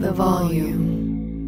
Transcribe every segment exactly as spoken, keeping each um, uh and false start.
the volume.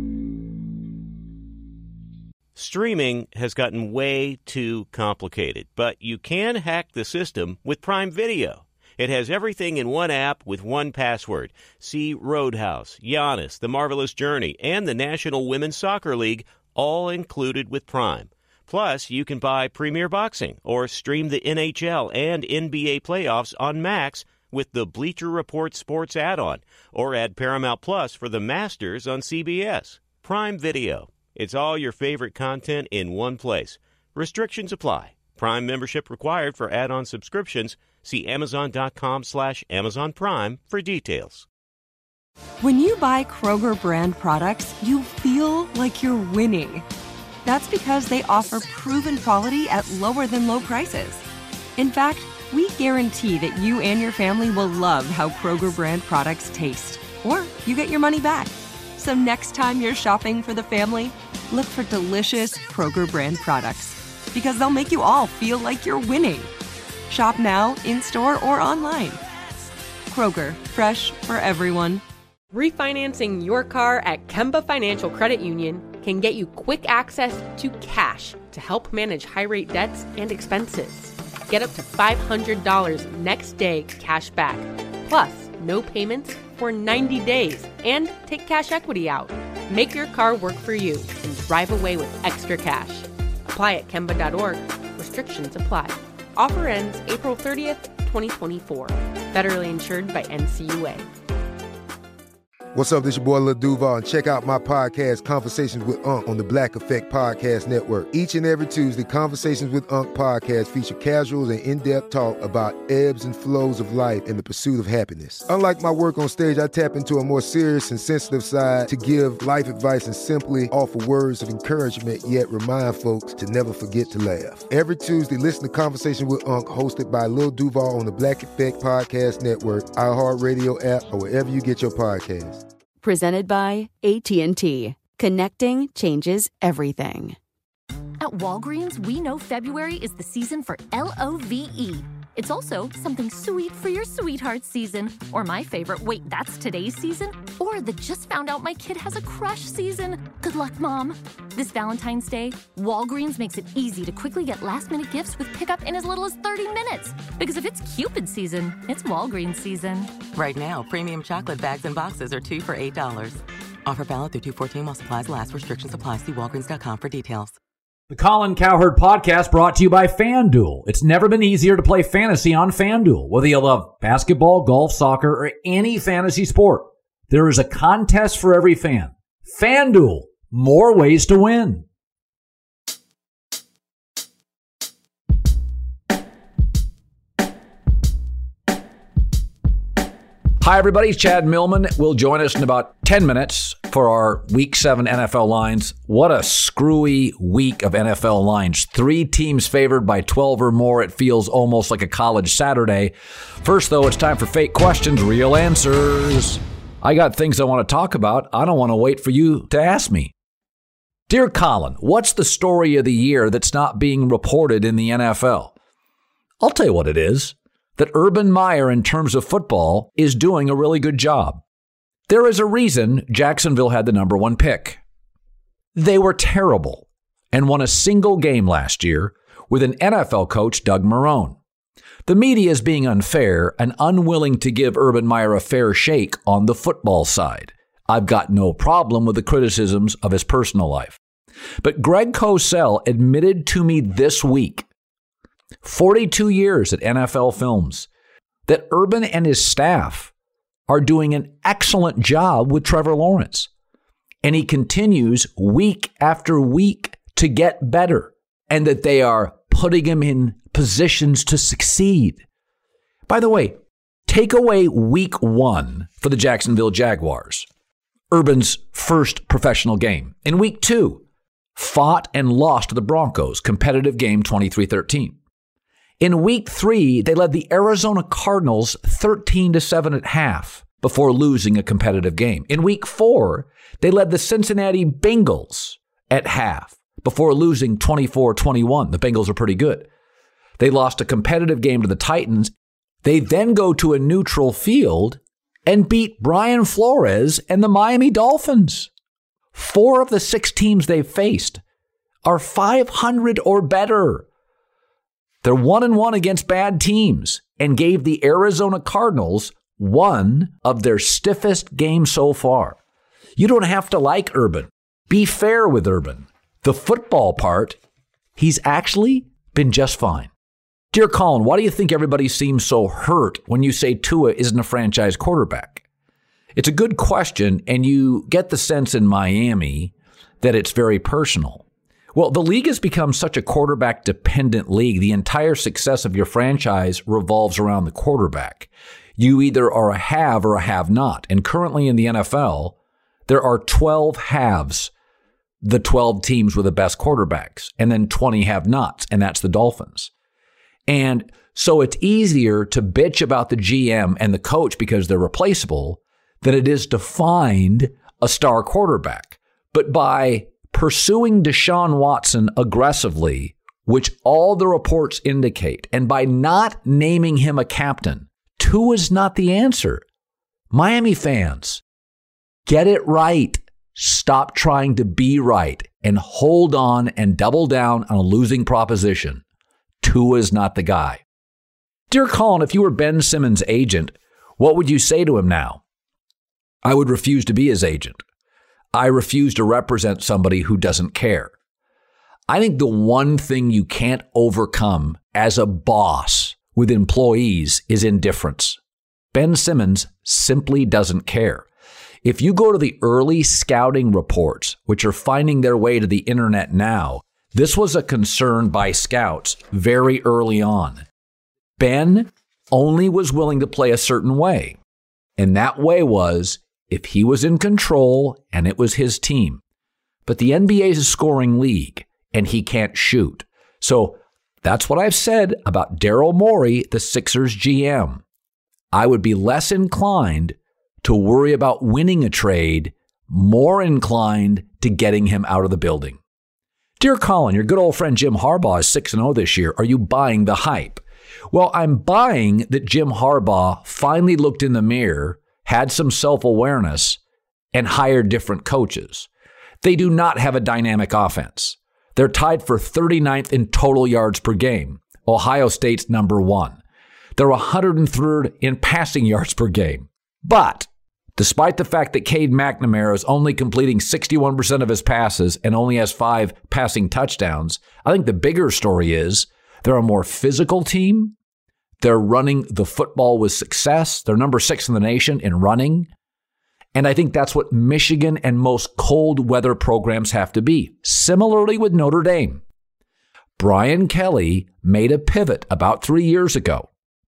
Streaming has gotten way too complicated, but you can hack the system with Prime Video. It has everything in one app with one password. See Roadhouse, Giannis, The Marvelous Journey, and the National Women's Soccer League, all included with Prime. Plus, you can buy Premier Boxing or stream the N H L and N B A playoffs on Max with the Bleacher Report Sports add-on, or add Paramount Plus for the Masters on C B S. Prime Video. It's all your favorite content in one place. Restrictions apply. Prime membership required for add-on subscriptions. See Amazon.com slash Amazon Prime for details. When you buy Kroger brand products, you feel like you're winning. That's because they offer proven quality at lower than low prices. In fact, we guarantee that you and your family will love how Kroger brand products taste, or you get your money back. So next time you're shopping for the family, look for delicious Kroger brand products, because they'll make you all feel like you're winning. Shop now, in-store, or online. Kroger, fresh for everyone. Refinancing your car at Kemba Financial Credit Union can get you quick access to cash to help manage high-rate debts and expenses. Get up to five hundred dollars next day cash back, plus no payments for ninety days, and take cash equity out. Make your car work for you and drive away with extra cash. Apply at Kemba dot org. Restrictions apply. Offer ends April thirtieth, twenty twenty-four. Federally insured by N C U A. What's up, this your boy Lil Duval, and check out my podcast, Conversations with Unc, on the Black Effect Podcast Network. Each and every Tuesday, Conversations with Unc podcast feature casuals and in-depth talk about ebbs and flows of life and the pursuit of happiness. Unlike my work on stage, I tap into a more serious and sensitive side to give life advice and simply offer words of encouragement, yet remind folks to never forget to laugh. Every Tuesday, listen to Conversation with Unc, hosted by Lil Duval on the Black Effect Podcast Network, iHeartRadio app, or wherever you get your podcasts. Presented by A T and T. Connecting changes everything. At Walgreens, we know February is the season for L O V E. It's also something sweet for your sweetheart season. Or my favorite, wait, that's today's season? Or the just found out my kid has a crush season. Good luck, Mom. This Valentine's Day, Walgreens makes it easy to quickly get last-minute gifts with pickup in as little as thirty minutes. Because if it's Cupid season, it's Walgreens season. Right now, premium chocolate bags and boxes are two for eight dollars. Offer valid through two fourteen while supplies last. Restrictions apply. See Walgreens dot com for details. The Colin Cowherd Podcast brought to you by FanDuel. It's never been easier to play fantasy on FanDuel. Whether you love basketball, golf, soccer, or any fantasy sport, there is a contest for every fan. FanDuel, more ways to win. Hi, everybody. Chad Millman will join us in about ten minutes for our Week seven N F L lines. What a screwy week of N F L lines. Three teams favored by twelve or more. It feels almost like a college Saturday. First, though, it's time for fake questions, real answers. I got things I want to talk about. I don't want to wait for you to ask me. Dear Colin, what's the story of the year that's not being reported in the N F L? I'll tell you what it is. That Urban Meyer, in terms of football, is doing a really good job. There is a reason Jacksonville had the number one pick. They were terrible and won a single game last year with an N F L coach, Doug Marrone. The media is being unfair and unwilling to give Urban Meyer a fair shake on the football side. I've got no problem with the criticisms of his personal life. But Greg Cosell admitted to me this week, forty-two years at N F L Films, that Urban and his staff are doing an excellent job with Trevor Lawrence. And he continues week after week to get better, and that they are putting him in positions to succeed. By the way, take away week one for the Jacksonville Jaguars, Urban's first professional game. In week two, fought and lost to the Broncos, competitive game twenty-three thirteen. In week three, they led the Arizona Cardinals thirteen to seven at half before losing a competitive game. In week four, they led the Cincinnati Bengals at half before losing twenty-four twenty-one. The Bengals are pretty good. They lost a competitive game to the Titans. They then go to a neutral field and beat Brian Flores and the Miami Dolphins. Four of the six teams they've faced are five hundred or better. They're one and one against bad teams and gave the Arizona Cardinals one of their stiffest games so far. You don't have to like Urban. Be fair with Urban. The football part, he's actually been just fine. Dear Colin, why do you think everybody seems so hurt when you say Tua isn't a franchise quarterback? It's a good question, and you get the sense in Miami that it's very personal. Well, the league has become such a quarterback-dependent league. The entire success of your franchise revolves around the quarterback. You either are a have or a have-not. And currently in the N F L, there are twelve haves, the twelve teams with the best quarterbacks, and then twenty have-nots, and that's the Dolphins. And so it's easier to bitch about the G M and the coach because they're replaceable than it is to find a star quarterback. But by pursuing Deshaun Watson aggressively, which all the reports indicate, and by not naming him a captain, Tua is not the answer. Miami fans, get it right. Stop trying to be right and hold on and double down on a losing proposition. Tua is not the guy. Dear Colin, if you were Ben Simmons' agent, what would you say to him now? I would refuse to be his agent. I refuse to represent somebody who doesn't care. I think the one thing you can't overcome as a boss with employees is indifference. Ben Simmons simply doesn't care. If you go to the early scouting reports, which are finding their way to the internet now, this was a concern by scouts very early on. Ben only was willing to play a certain way. And that way was if he was in control and it was his team. But the N B A is a scoring league and he can't shoot. So that's what I've said about Daryl Morey, the Sixers G M. I would be less inclined to worry about winning a trade, more inclined to getting him out of the building. Dear Colin, your good old friend Jim Harbaugh is six and oh this year. Are you buying the hype? Well, I'm buying that Jim Harbaugh finally looked in the mirror, had some self-awareness, and hired different coaches. They do not have a dynamic offense. They're tied for thirty-ninth in total yards per game. Ohio State's number one. They're one hundred third in passing yards per game. But despite the fact that Cade McNamara is only completing sixty-one percent of his passes and only has five passing touchdowns, I think the bigger story is they're a more physical team. They're running the football with success. They're number six in the nation in running. And I think that's what Michigan and most cold weather programs have to be. Similarly with Notre Dame. Brian Kelly made a pivot about three years ago.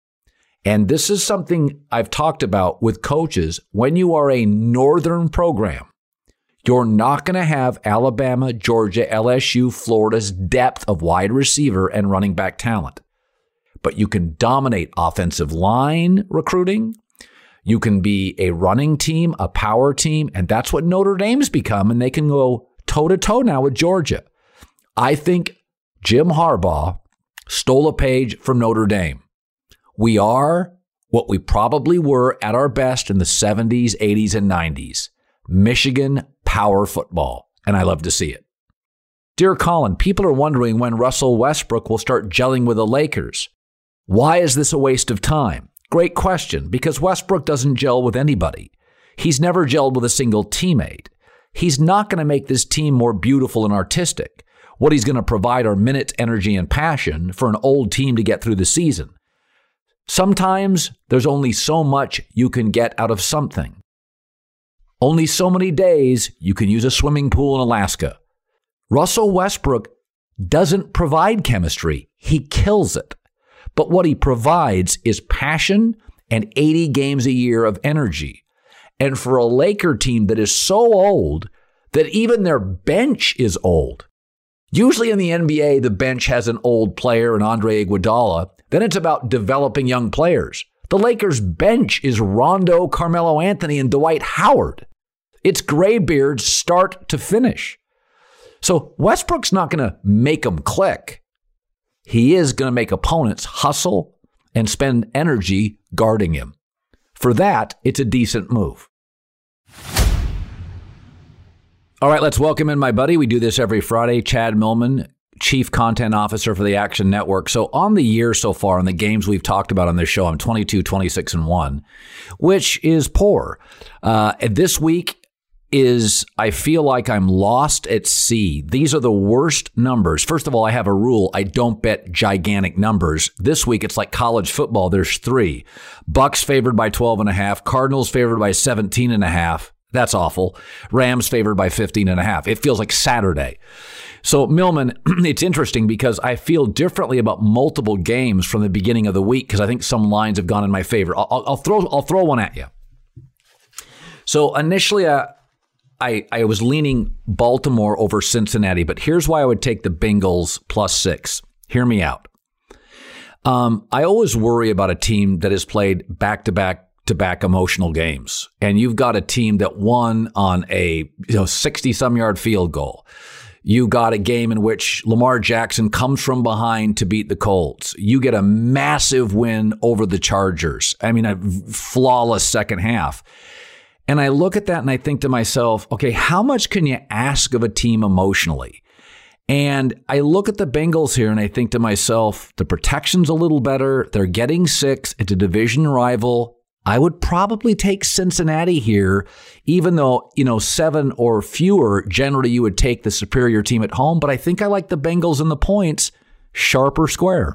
And this is something I've talked about with coaches. When you are a northern program, you're not going to have Alabama, Georgia, L S U, Florida's depth of wide receiver and running back talent. But you can dominate offensive line recruiting. You can be a running team, a power team, and that's what Notre Dame's become, and they can go toe-to-toe now with Georgia. I think Jim Harbaugh stole a page from Notre Dame. We are what we probably were at our best in the seventies, eighties, and nineties. Michigan power football, and I love to see it. Dear Colin, people are wondering when Russell Westbrook will start gelling with the Lakers. Why is this a waste of time? Great question, because Westbrook doesn't gel with anybody. He's never gelled with a single teammate. He's not going to make this team more beautiful and artistic. What he's going to provide are minutes, energy, and passion for an old team to get through the season. Sometimes there's only so much you can get out of something. Only so many days you can use a swimming pool in Alaska. Russell Westbrook doesn't provide chemistry. He kills it. But what he provides is passion and eighty games a year of energy. And for a Laker team that is so old that even their bench is old. Usually in the N B A, the bench has an old player, and Andre Iguodala. Then it's about developing young players. The Lakers' bench is Rondo, Carmelo Anthony, and Dwight Howard. It's graybeards start to finish. So Westbrook's not going to make them click. He is going to make opponents hustle and spend energy guarding him. For that, it's a decent move. All right, let's welcome in my buddy. We do this every Friday, Chad Millman, Chief Content Officer for the Action Network. So on the year so far, on the games we've talked about on this show, I'm twenty-two, twenty-six, and one, which is poor. Uh, this week is, I feel like I'm lost at sea. These are the worst numbers. First of all, I have a rule. I don't bet gigantic numbers. This week, it's like college football. There's three. Bucks favored by twelve and a half. Cardinals favored by seventeen and a half. That's awful. Rams favored by fifteen and a half. It feels like Saturday. So, Millman, it's interesting because I feel differently about multiple games from the beginning of the week because I think some lines have gone in my favor. I'll, I'll throw I'll throw one at you. So, initially, uh, I, I was leaning Baltimore over Cincinnati, but here's why I would take the Bengals plus six. Hear me out. Um, I always worry about a team that has played back-to-back to back emotional games. And you've got a team that won on a you know sixty-some yard field goal. You got a game in which Lamar Jackson comes from behind to beat the Colts. You get a massive win over the Chargers. I mean, a flawless second half. And I look at that and I think to myself, okay, how much can you ask of a team emotionally? And I look at the Bengals here and I think to myself, the protection's a little better. They're getting six. It's a division rival. I would probably take Cincinnati here, even though, you know, seven or fewer, generally you would take the superior team at home. But I think I like the Bengals and the points, sharp or square.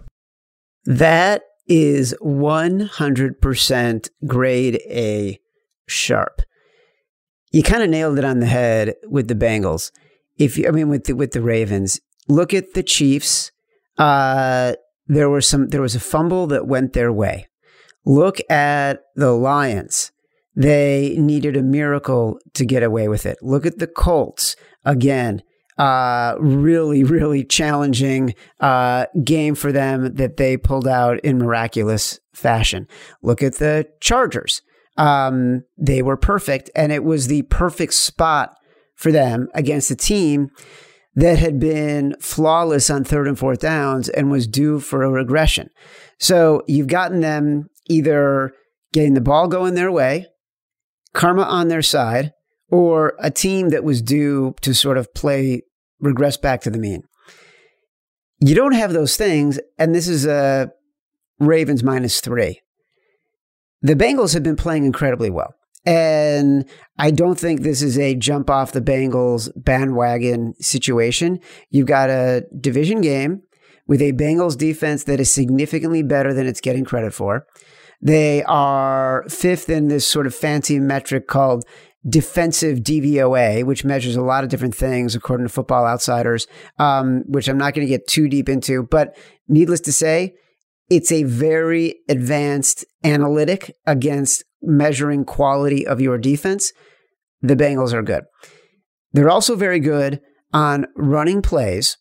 That is one hundred percent grade A sharp. You kind of nailed it on the head with the Bengals. If you, I mean, with the, with the Ravens, look at the Chiefs. Uh, there were some, there was a fumble that went their way. Look at the Lions. They needed a miracle to get away with it. Look at the Colts. Again, uh, really, really challenging uh, game for them that they pulled out in miraculous fashion. Look at the Chargers. Um, they were perfect, and it was the perfect spot for them against a team that had been flawless on third and fourth downs and was due for a regression. So you've gotten them either getting the ball going their way, karma on their side, or a team that was due to sort of play, regress back to the mean. You don't have those things, and this is a Ravens minus three. The Bengals have been playing incredibly well, and I don't think this is a jump off the Bengals bandwagon situation. You've got a division game with a Bengals defense that is significantly better than it's getting credit for. They are fifth in this sort of fancy metric called defensive D V O A, which measures a lot of different things according to Football Outsiders, um, which I'm not going to get too deep into. But needless to say, it's a very advanced analytic against measuring quality of your defense. The Bengals are good. They're also very good on running plays.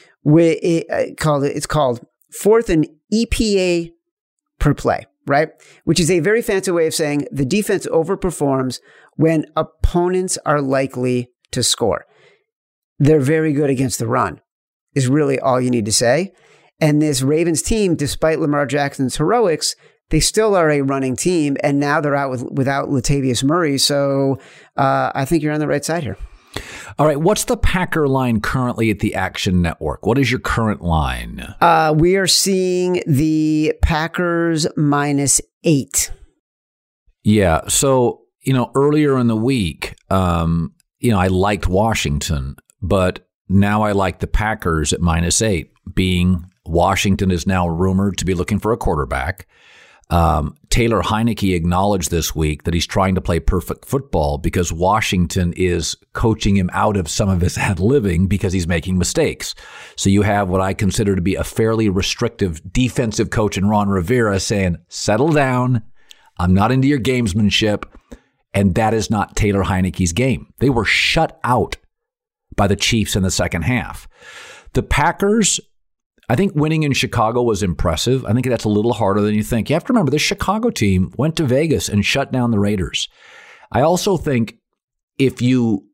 It's called, it's called fourth and E P A per play, right? Which is a very fancy way of saying the defense overperforms when opponents are likely to score. They're very good against the run, is really all you need to say. And this Ravens team, despite Lamar Jackson's heroics, they still are a running team, and now they're out with, without Latavius Murray. So uh, I think you're on the right side here. All right. What's the Packer line currently at the Action Network? What is your current line? Uh, we are seeing the Packers minus eight. Yeah. So, you know, earlier in the week, um, you know, I liked Washington, but now I like the Packers at minus eight, being Washington is now rumored to be looking for a quarterback. Um, Taylor Heineke acknowledged this week that he's trying to play perfect football because Washington is coaching him out of some of his ad-libbing because he's making mistakes. So you have what I consider to be a fairly restrictive defensive coach in Ron Rivera saying, settle down. I'm not into your gamesmanship. And that is not Taylor Heineke's game. They were shut out by the Chiefs in the second half. The Packers, I think winning in Chicago was impressive. I think that's a little harder than you think. You have to remember, this Chicago team went to Vegas and shut down the Raiders. I also think if you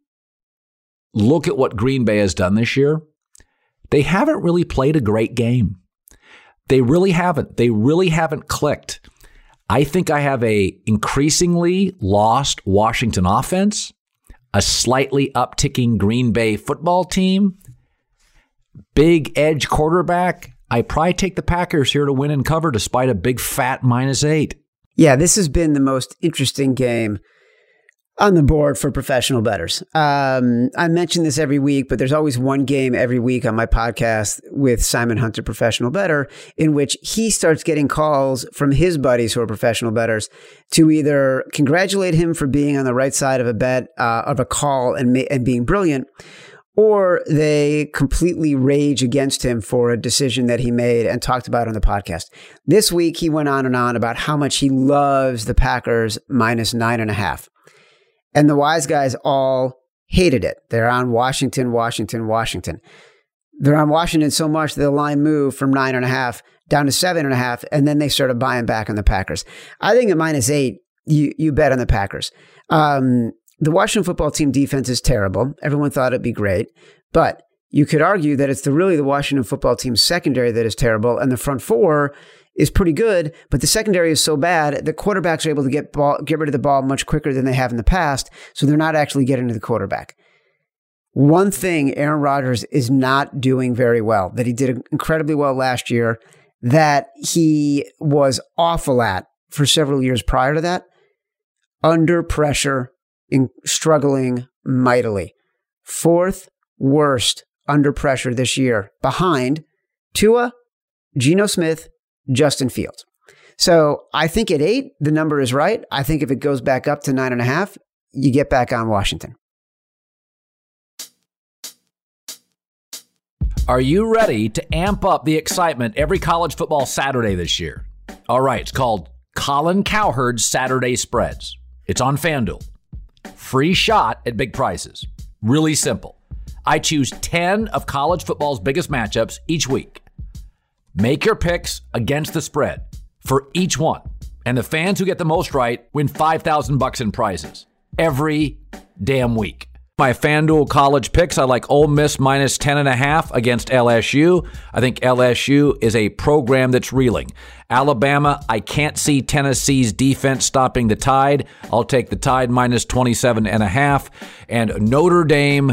look at what Green Bay has done this year, they haven't really played a great game. They really haven't. They really haven't clicked. I think I have a increasingly lost Washington offense, a slightly upticking Green Bay football team, big edge quarterback. I probably take the Packers here to win and cover despite a big fat minus eight. Yeah, this has been the most interesting game on the board for professional bettors. Um, I mention this every week, but there's always one game every week on my podcast with Simon Hunter, professional bettor, in which he starts getting calls from his buddies who are professional bettors to either congratulate him for being on the right side of a bet, uh, of a call and, ma- and being brilliant, or they completely rage against him for a decision that he made and talked about on the podcast. This week, he went on and on about how much he loves the Packers minus nine and a half. And the wise guys all hated it. They're on Washington, Washington, Washington. They're on Washington so much that the line moved from nine and a half down to seven and a half, and then they started buying back on the Packers. I think at minus eight, you you bet on the Packers. Um, the Washington football team defense is terrible. Everyone thought it'd be great, but you could argue that it's the really the Washington football team's secondary that is terrible, and the front four is pretty good, but the secondary is so bad that quarterbacks are able to get ball, get rid of the ball much quicker than they have in the past, so they're not actually getting to the quarterback. One thing Aaron Rodgers is not doing very well, that he did incredibly well last year, that he was awful at for several years prior to that, under pressure, in struggling mightily. Fourth worst under pressure this year, behind Tua, Geno Smith, Justin Fields. So I think at eight, the number is right. I think if it goes back up to nine and a half, you get back on Washington. Are you ready to amp up the excitement every college football Saturday this year? All right, it's called Colin Cowherd's Saturday Spreads. It's on FanDuel. Free shot at big prices. Really simple. I choose ten of college football's biggest matchups each week. Make your picks against the spread for each one. And the fans who get the most right win five thousand bucks in prizes every damn week. My FanDuel college picks, I like Ole Miss minus ten and a half against L S U. I think L S U is a program that's reeling. Alabama, I can't see Tennessee's defense stopping the Tide. I'll take the Tide minus twenty-seven and a half. And Notre Dame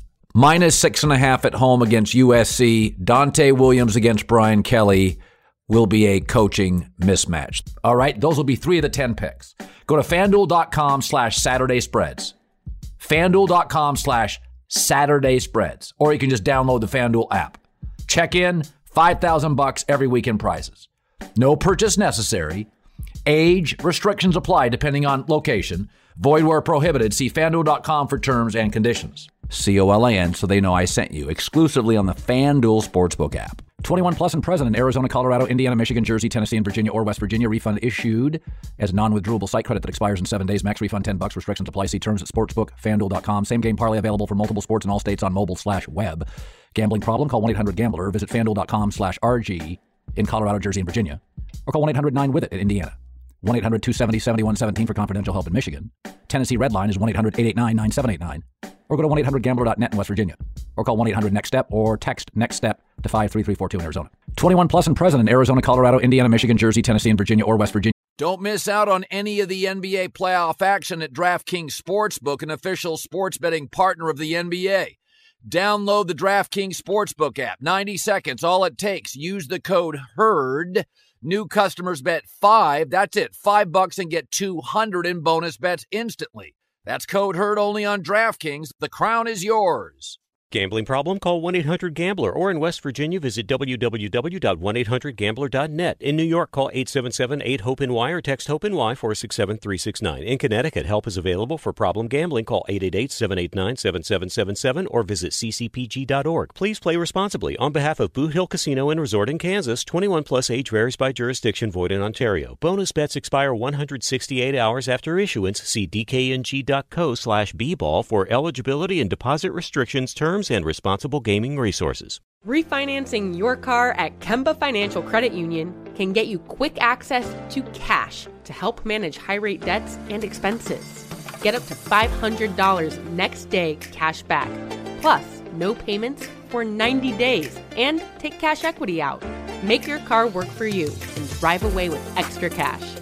minus six and a half at home against U S C. Dante Williams against Brian Kelly will be a coaching mismatch. All right, those will be three of the ten picks. Go to FanDuel.com slash Saturday Spreads. FanDuel.com slash Saturday Spreads. Or you can just download the FanDuel app. Check in, five thousand bucks every week in prizes. No purchase necessary. Age restrictions apply depending on location. Void where prohibited. See FanDuel dot com for terms and conditions. C O L A N, so they know I sent you. Exclusively on the FanDuel Sportsbook app. twenty-one plus and present in Arizona, Colorado, Indiana, Michigan, Jersey, Tennessee, and Virginia or West Virginia. Refund issued as non-withdrawable site credit that expires in seven days. Max refund ten bucks. Restrictions apply. See terms at sportsbook FanDuel dot com. Same game parlay available for multiple sports in all states on mobile slash web. Gambling problem? Call one eight hundred gambler. Visit FanDuel.com slash RG in Colorado, Jersey, and Virginia. Or call one eight hundred nine with it in Indiana. one eight hundred two seven zero seven one one seven for confidential help in Michigan. Tennessee Red Line is one eight hundred eight eight nine nine seven eight nine. Or go to one eight hundred gambler dot net in West Virginia. Or call one eight hundred next step or text NEXTSTEP to five three three four two in Arizona. twenty-one plus and present in Arizona, Colorado, Indiana, Michigan, Jersey, Tennessee, and Virginia or West Virginia. Don't miss out on any of the N B A playoff action at DraftKings Sportsbook, an official sports betting partner of the N B A. Download the DraftKings Sportsbook app. ninety seconds, all it takes. Use the code HERD. New customers bet five. That's it. Five bucks and get two hundred in bonus bets instantly. That's code HERD only on DraftKings. The crown is yours. Gambling problem? Call one eight hundred gambler. Or in West Virginia, visit w w w dot one eight hundred gambler dot net. In New York, call eight seven seven eight hope N Y or text HOPE-N Y four six seven three six nine. In Connecticut, help is available for problem gambling. Call eight eight eight seven eight nine seven seven seven seven or visit c c p g dot org. Please play responsibly. On behalf of Boot Hill Casino and Resort in Kansas, twenty-one plus age varies by jurisdiction, void in Ontario. Bonus bets expire one hundred sixty-eight hours after issuance. See d k n g dot co slash b ball for eligibility and deposit restrictions, terms, and responsible gaming resources. Refinancing your car at Kemba Financial Credit Union can get you quick access to cash to help manage high-rate debts and expenses. Get up to five hundred dollars next day cash back, plus no payments for ninety days, and take cash equity out. Make your car work for you and drive away with extra cash.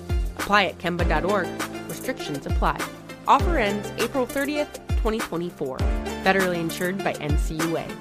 Apply at Kemba dot org. Restrictions apply. Offer ends April thirtieth, twenty twenty-four. Federally insured by N C U A.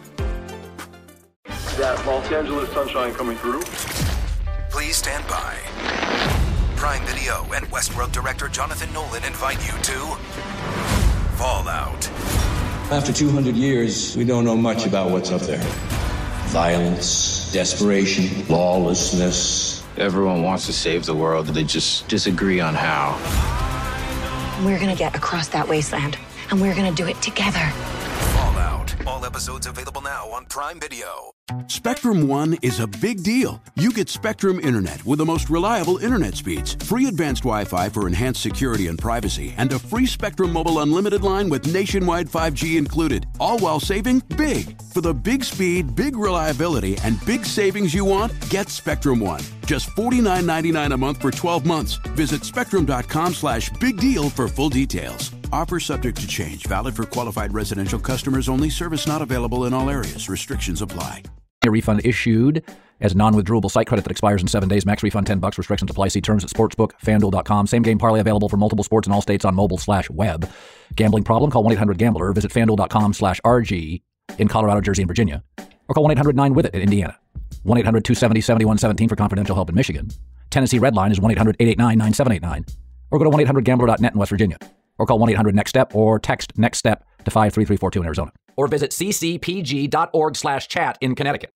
That Los Angeles sunshine coming through. Please stand by. Prime Video and Westworld director Jonathan Nolan invite you to Fallout. After two hundred years, we don't know much about what's up there. Violence, desperation, lawlessness. Everyone wants to save the world, they just disagree on how. We're gonna get across that wasteland, and we're gonna do it together. Fallout. All episodes available now on Prime Video. Spectrum One is a big deal. You get Spectrum Internet with the most reliable internet speeds, free advanced Wi-Fi for enhanced security and privacy, and a free Spectrum Mobile Unlimited line with nationwide five G included, all while saving big. For the big speed, big reliability, and big savings you want, get Spectrum One. Just forty-nine ninety-nine a month for twelve months. Visit spectrum.com slash big deal for full details. Offer subject to change. Valid for qualified residential customers only. Service not available in all areas. Restrictions apply. A refund issued as a non-withdrawable site credit that expires in seven days. Max refund ten bucks. Restrictions apply. See terms at sportsbook fanduel dot com. Same game parlay available for multiple sports in all states on mobile slash web. Gambling problem? Call one eight hundred gambler. Visit fanduel dot com slash R G in Colorado, Jersey, and Virginia. Or call one eight hundred nine with it in Indiana. one eight hundred two seven zero seven one one seven for confidential help in Michigan. Tennessee Red Line is one eight hundred eight eight nine nine seven eight nine. Or go to one eight hundred gambler dot net in West Virginia. Or call one eight hundred next step or text next step to five three three four two in Arizona. Or visit c c p g dot org slash chat in Connecticut.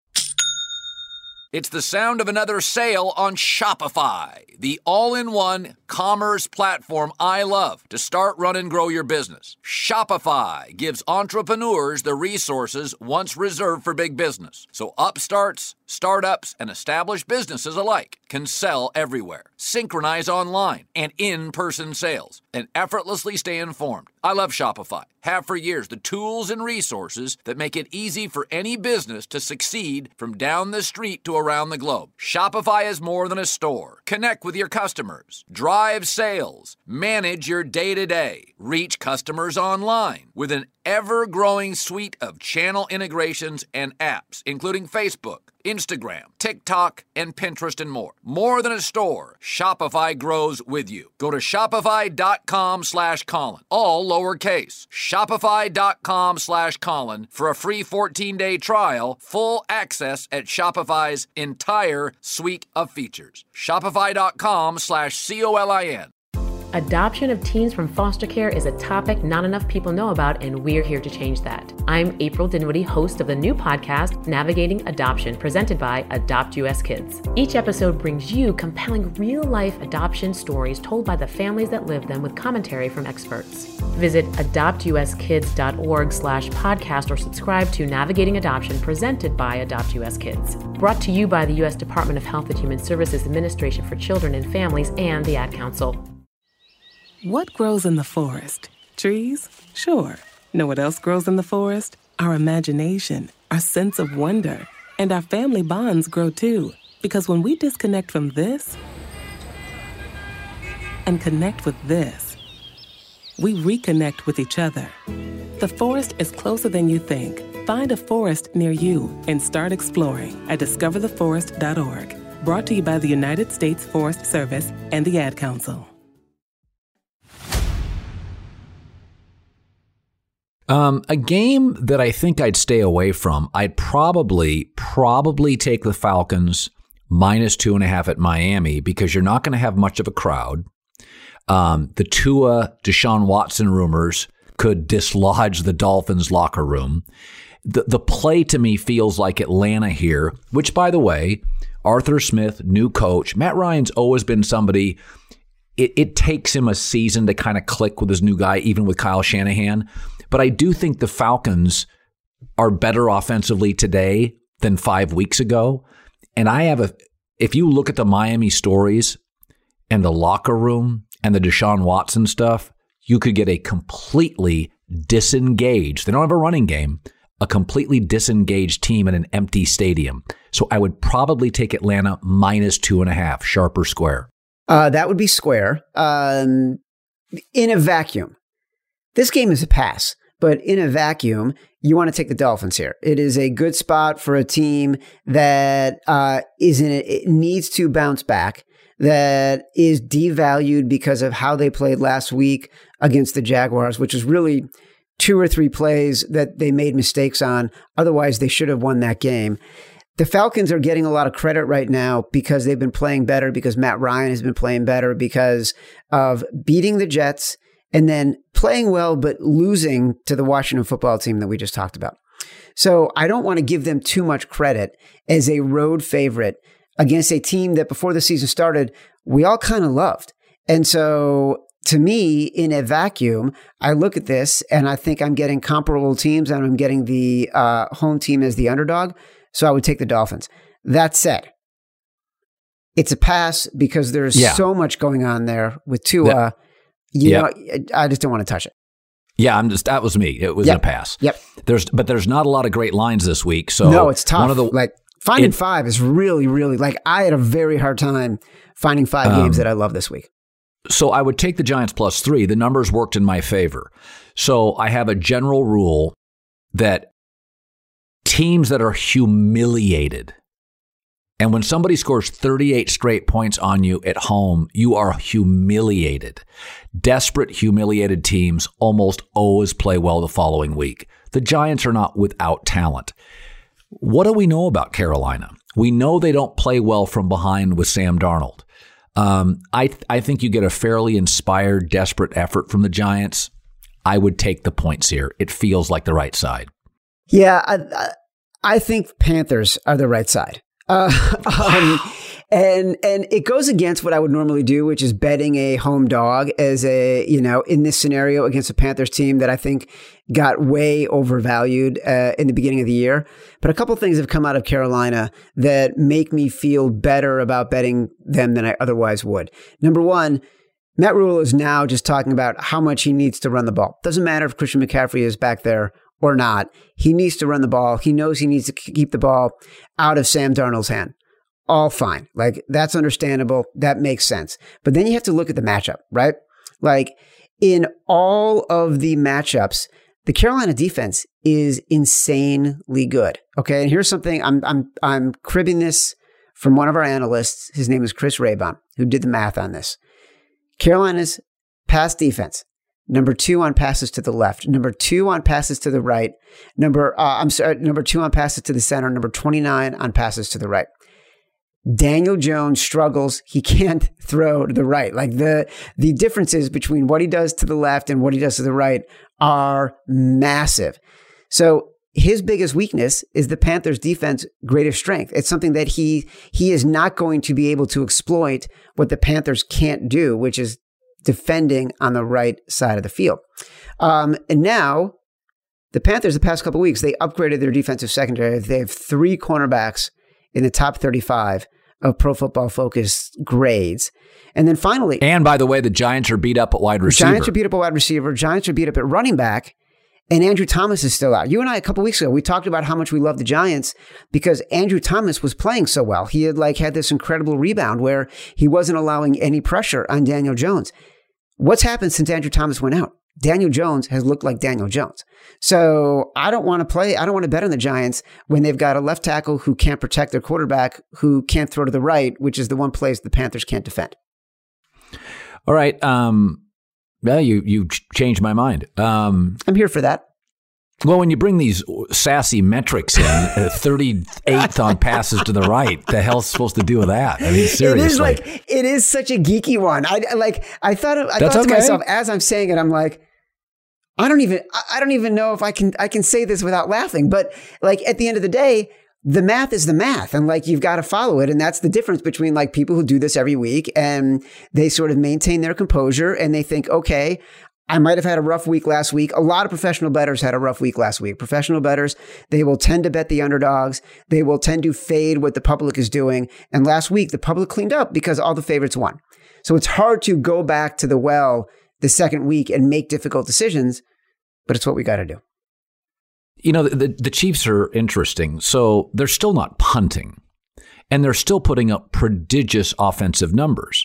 It's the sound of another sale on Shopify, the all-in-one commerce platform I love to start, run, and grow your business. Shopify gives entrepreneurs the resources once reserved for big business. So upstarts, startups, and established businesses alike can sell everywhere, synchronize online and in-person sales, and effortlessly stay informed. I love Shopify. Have for years the tools and resources that make it easy for any business to succeed from down the street to around the globe. Shopify is more than a store. Connect with your customers, drive sales, manage your day-to-day, reach customers online with an ever-growing suite of channel integrations and apps, including Facebook, Instagram, TikTok, and Pinterest, and more. More than a store, Shopify grows with you. Go to shopify.com slash Colin, all lowercase. Shopify.com slash Colin for a free fourteen-day trial, full access at Shopify's entire suite of features. Shopify.com slash C O L I N. Adoption of teens from foster care is a topic not enough people know about, and we're here to change that. I'm April Dinwiddie, host of the new podcast, Navigating Adoption, presented by Adopt U S Kids. Each episode brings you compelling real-life adoption stories told by the families that live them with commentary from experts. Visit adopt u s kids dot org slash podcast or subscribe to Navigating Adoption, presented by Adopt U S Kids. Brought to you by the U S Department of Health and Human Services Administration for Children and Families and the Ad Council. What grows in the forest? Trees? Sure. Know what else grows in the forest? Our imagination, our sense of wonder, and our family bonds grow too. Because when we disconnect from this and connect with this, we reconnect with each other. The forest is closer than you think. Find a forest near you and start exploring at discover the forest dot org. Brought to you by the United States Forest Service and the Ad Council. Um, a game that I think I'd stay away from, I'd probably, probably take the Falcons minus two and a half at Miami because you're not going to have much of a crowd. Um, the Tua Deshaun Watson rumors could dislodge the Dolphins locker room. The, the play to me feels like Atlanta here, which, by the way, Arthur Smith, new coach. Matt Ryan's always been somebody, it, it takes him a season to kind of click with his new guy, even with Kyle Shanahan. But I do think the Falcons are better offensively today than five weeks ago. And I have a, if you look at the Miami stories and the locker room and the Deshaun Watson stuff, you could get a completely disengaged, they don't have a running game, a completely disengaged team in an empty stadium. So I would probably take Atlanta minus two and a half, sharp or square. Uh, that would be square. Um, in a vacuum. This game is a pass. But in a vacuum, you want to take the Dolphins here. It is a good spot for a team that uh, is in a, it needs to bounce back. that is devalued because of how they played last week against the Jaguars, which is really two or three plays that they made mistakes on. Otherwise, they should have won that game. The Falcons are getting a lot of credit right now because they've been playing better, because Matt Ryan has been playing better, because of beating the Jets and then playing well, but losing to the Washington football team that we just talked about. So I don't want to give them too much credit as a road favorite against a team that before the season started, we all kind of loved. And so to me, in a vacuum, I look at this and I think I'm getting comparable teams and I'm getting the uh, home team as the underdog. So I would take the Dolphins. That said, it's a pass because there's yeah. so much going on there with Tua. That, you yeah. know, I just don't want to touch it. Yeah, I'm just that was me. It was yep. a pass. Yep. There's but there's not a lot of great lines this week. So no, it's tough. One of the, like finding it, five is really, really like I had a very hard time finding five um, games that I love this week. So I would take the Giants plus three. The numbers worked in my favor. So I have a general rule that teams that are humiliated, and when somebody scores thirty-eight straight points on you at home, you are humiliated. Desperate, humiliated teams almost always play well the following week. The Giants are not without talent. What do we know about Carolina? We know they don't play well from behind with Sam Darnold. Um, I th- I think you get a fairly inspired, desperate effort from the Giants. I would take the points here. It feels like the right side. Yeah, I, I think Panthers are the right side. Uh, um, and and it goes against what I would normally do, which is betting a home dog as a, you know, in this scenario against a Panthers team that I think got way overvalued uh, in the beginning of the year. But a couple things have come out of Carolina that make me feel better about betting them than I otherwise would. Number one, Matt Rule is now just talking about how much he needs to run the ball. Doesn't matter if Christian McCaffrey is back there or not. He needs to run the ball. He knows he needs to keep the ball out of Sam Darnold's hand. All fine. Like, that's understandable. That makes sense. But then you have to look at the matchup, right? Like, in all of the matchups, the Carolina defense is insanely good. Okay. And here's something I'm, I'm, I'm cribbing this from one of our analysts. His name is Chris Raybon, who did the math on this. Carolina's pass defense, number two on passes to the left, number two on passes to the right, number uh, I'm sorry, number two on passes to the center, number twenty-nine on passes to the right. Daniel Jones struggles. He can't throw to the right. Like the the differences between what he does to the left and what he does to the right are massive. So his biggest weakness is the Panthers' defense greatest strength. It's something that he he is not going to be able to exploit what the Panthers can't do, which is defending on the right side of the field. Um, and now the Panthers, the past couple of weeks, they upgraded their defensive secondary. They have three cornerbacks in the top thirty-five of Pro Football Focus grades. And then finally... And by the way, the Giants are beat up at wide receiver. Giants are beat up at wide receiver. Giants are beat up at running back. And Andrew Thomas is still out. You and I, a couple of weeks ago, we talked about how much we love the Giants because Andrew Thomas was playing so well. He had like had this incredible rebound where he wasn't allowing any pressure on Daniel Jones. What's happened since Andrew Thomas went out? Daniel Jones has looked like Daniel Jones. So I don't want to play. I don't want to bet on the Giants when they've got a left tackle who can't protect their quarterback, who can't throw to the right, which is the one place the Panthers can't defend. All right. Um, well, you you changed my mind. Um, I'm here for that. Well, when you bring these sassy metrics in, uh, thirty-eighth on passes to the right, the hell's supposed to do with that? I mean, seriously. It is like, it is such a geeky one. I like, I thought, I That's thought to okay. myself as I'm saying it, I'm like, I don't even, I don't even know if I can, I can say this without laughing. But like at the end of the day, the math is the math, and like you've got to follow it, and that's the difference between like people who do this every week and they sort of maintain their composure and they think, okay, I might have had a rough week last week. A lot of professional bettors had a rough week last week. Professional bettors, they will tend to bet the underdogs. They will tend to fade what the public is doing. And last week, the public cleaned up because all the favorites won. So it's hard to go back to the well the second week and make difficult decisions, but it's what we got to do. You know, the, the Chiefs are interesting. So they're still not punting, and they're still putting up prodigious offensive numbers.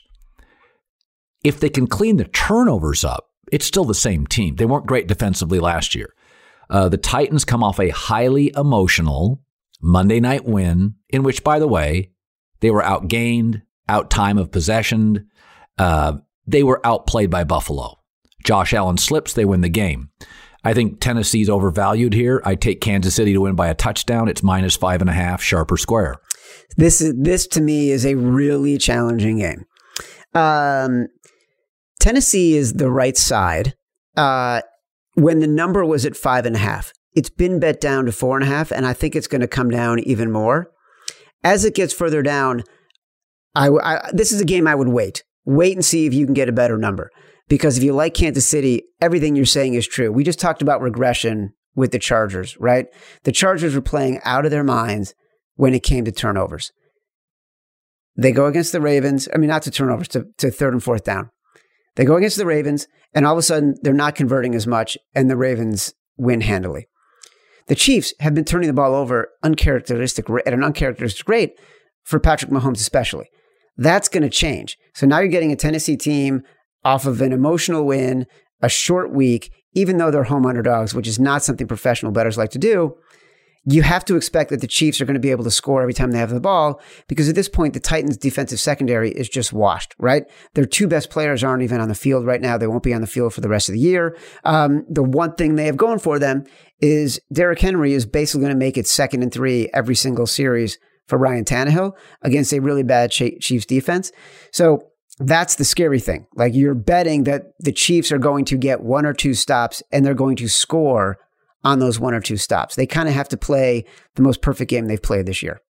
If they can clean the turnovers up, it's still the same team. They weren't great defensively last year. Uh, the Titans come off a highly emotional Monday night win in which, by the way, they were outgained out time of possession. Uh, they were outplayed by Buffalo. Josh Allen slips, they win the game. I think Tennessee's overvalued here. I take Kansas City to win by a touchdown. It's minus five and a half, sharp or square. This is this to me is a really challenging game. Um, Tennessee is the right side. Uh, when the number was at five and a half, it's been bet down to four and a half, and I think it's going to come down even more. As it gets further down, I, I this is a game I would wait. Wait and see if you can get a better number. Because if you like Kansas City, everything you're saying is true. We just talked about regression with the Chargers, right? The Chargers were playing out of their minds when it came to turnovers. They go against the Ravens. I mean, not to turnovers, to, to third and fourth down. They go against the Ravens, and all of a sudden, they're not converting as much, and the Ravens win handily. The Chiefs have been turning the ball over uncharacteristic at an uncharacteristic rate for Patrick Mahomes especially. That's going to change. So now you're getting a Tennessee team off of an emotional win, a short week, even though they're home underdogs, which is not something professional bettors like to do. You have to expect that the Chiefs are going to be able to score every time they have the ball, because at this point, the Titans' defensive secondary is just washed, right? Their two best players aren't even on the field right now. They won't be on the field for the rest of the year. Um, the one thing they have going for them is Derrick Henry is basically going to make it second and three every single series for Ryan Tannehill against a really bad Chiefs defense. So that's the scary thing. Like, you're betting that the Chiefs are going to get one or two stops and they're going to score on those one or two stops. They kind of have to play the most perfect game they've played this year.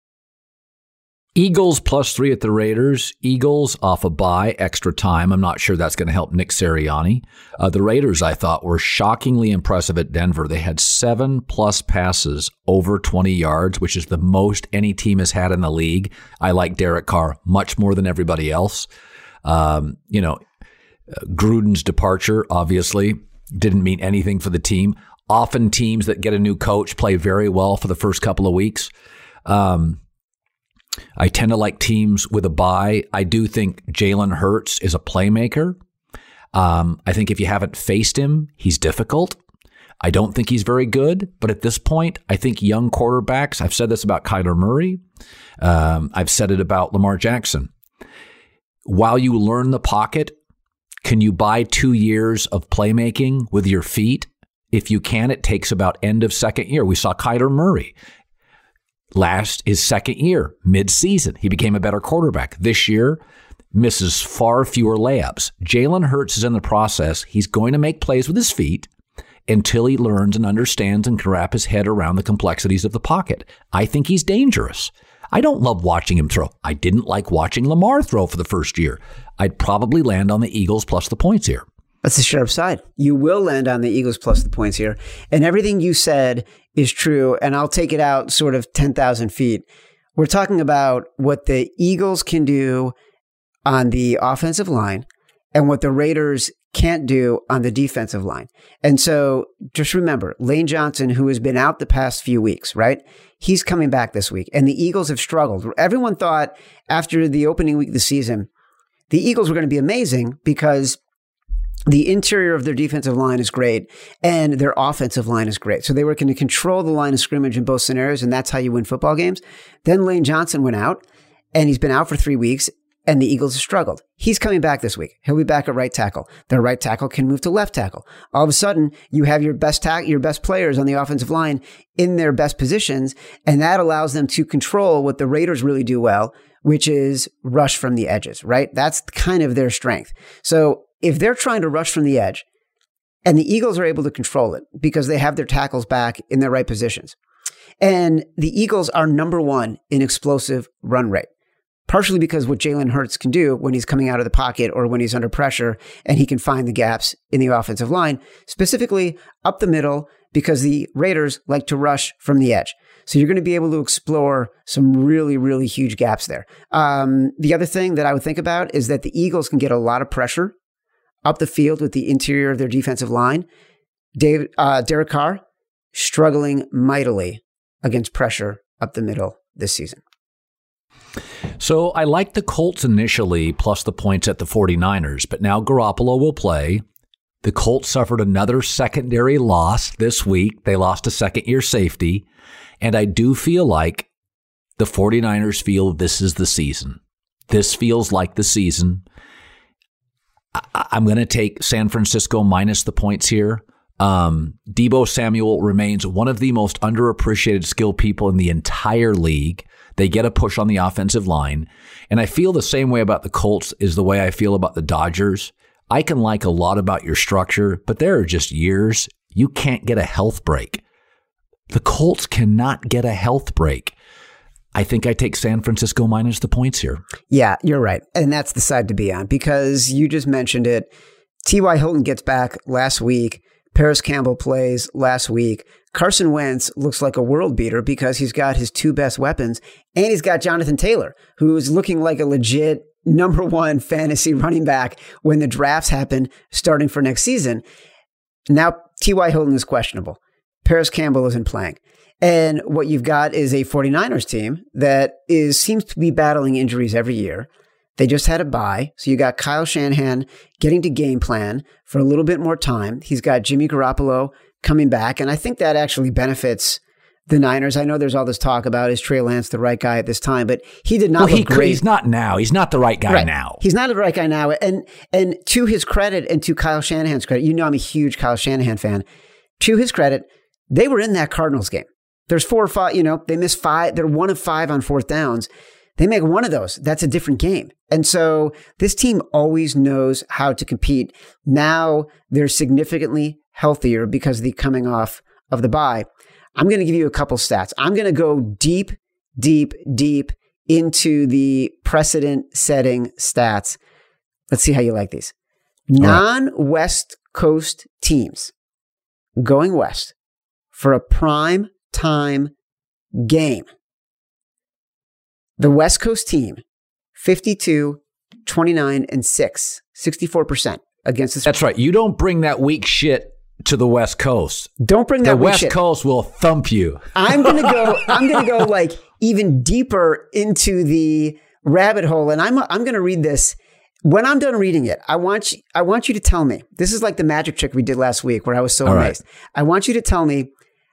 Eagles plus three at the Raiders. Eagles off a bye, extra time. I'm not sure that's going to help Nick Sirianni. Uh, the Raiders, I thought, were shockingly impressive at Denver. They had seven plus passes over twenty yards, which is the most any team has had in the league. I like Derek Carr much more than everybody else. Um, you know, Gruden's departure, obviously, didn't mean anything for the team. Often teams that get a new coach play very well for the first couple of weeks. Um, I tend to like teams with a bye. I do think Jalen Hurts is a playmaker. Um, I think if you haven't faced him, he's difficult. I don't think he's very good. But at this point, I think young quarterbacks, I've said this about Kyler Murray. Um, I've said it about Lamar Jackson. While you learn the pocket, can you buy two years of playmaking with your feet? If you can, it takes about end of second year. We saw Kyler Murray. Last his second year, mid-season, he became a better quarterback. This year, misses far fewer layups. Jalen Hurts is in the process. He's going to make plays with his feet until he learns and understands and can wrap his head around the complexities of the pocket. I think he's dangerous. I don't love watching him throw. I didn't like watching Lamar throw for the first year. I'd probably land on the Eagles plus the points here. That's the sharp side. You will land on the Eagles plus the points here. And everything you said is true. And I'll take it out sort of ten thousand feet. We're talking about what the Eagles can do on the offensive line and what the Raiders can't do on the defensive line. And so just remember, Lane Johnson, who has been out the past few weeks, right? He's coming back this week. And the Eagles have struggled. Everyone thought after the opening week of the season, the Eagles were going to be amazing because the interior of their defensive line is great and their offensive line is great. So they were going to control the line of scrimmage in both scenarios, and that's how you win football games. Then Lane Johnson went out, and he's been out for three weeks, and the Eagles have struggled. He's coming back this week. He'll be back at right tackle. Their right tackle can move to left tackle. All of a sudden, you have your best tack, your best players on the offensive line in their best positions, and that allows them to control what the Raiders really do well, which is rush from the edges, right? That's kind of their strength. So if they're trying to rush from the edge and the Eagles are able to control it because they have their tackles back in their right positions, and the Eagles are number one in explosive run rate, partially because what Jalen Hurts can do when he's coming out of the pocket or when he's under pressure and he can find the gaps in the offensive line, specifically up the middle, because the Raiders like to rush from the edge. So you're going to be able to explore some really, really huge gaps there. Um, the other thing that I would think about is that the Eagles can get a lot of pressure up the field with the interior of their defensive line. Dave, uh, Derek Carr struggling mightily against pressure up the middle this season. So I like the Colts initially, plus the points at the 49ers, but now Garoppolo will play. The Colts suffered another secondary loss this week. They lost a second-year safety, and I do feel like the 49ers feel this is the season. this feels like the season. I- I'm going to take San Francisco minus the points here. Um, Deebo Samuel remains one of the most underappreciated skill people in the entire league. They get a push on the offensive line. And I feel the same way about the Colts is the way I feel about the Dodgers. I can like a lot about your structure, but there are just years you can't get a health break. The Colts cannot get a health break. I think I take San Francisco minus the points here. Yeah, you're right. And that's the side to be on because you just mentioned it. T Y. Hilton gets back last week. Paris Campbell plays last week. Carson Wentz looks like a world beater because he's got his two best weapons and he's got Jonathan Taylor, who's looking like a legit number one fantasy running back when the drafts happen starting for next season. Now, T Y. Hilton is questionable. Paris Campbell isn't playing. And what you've got is a 49ers team that is seems to be battling injuries every year. They just had a bye. So you got Kyle Shanahan getting to game plan for a little bit more time. He's got Jimmy Garoppolo coming back. And I think that actually benefits the Niners. I know there's all this talk about is Trey Lance the right guy at this time, but he did not well, look he, great. He's not now. He's not the right guy right. now. He's not the right guy now. And and to his credit and to Kyle Shanahan's credit, you know I'm a huge Kyle Shanahan fan. To his credit, they were in that Cardinals game. There's four or five, you know, they miss five. They're one of five on fourth downs. They make one of those. That's a different game. And so this team always knows how to compete. Now they're significantly healthier because they're coming off of the bye. I'm going to give you a couple stats. I'm going to go deep, deep, deep into the precedent-setting stats. Let's see how you like these. Non-West Coast teams going west for a prime time game. The West Coast team, fifty-two, twenty-nine, and six, sixty-four percent against the spread. That's right. You don't bring that weak shit to the West Coast. Don't bring that the weak West shit. Coast will thump you. I'm gonna go. I'm gonna go like even deeper into the rabbit hole, and I'm I'm gonna read this. When I'm done reading it, I want you, I want you to tell me. This is like the magic trick we did last week, where I was so All amazed. Right. I want you to tell me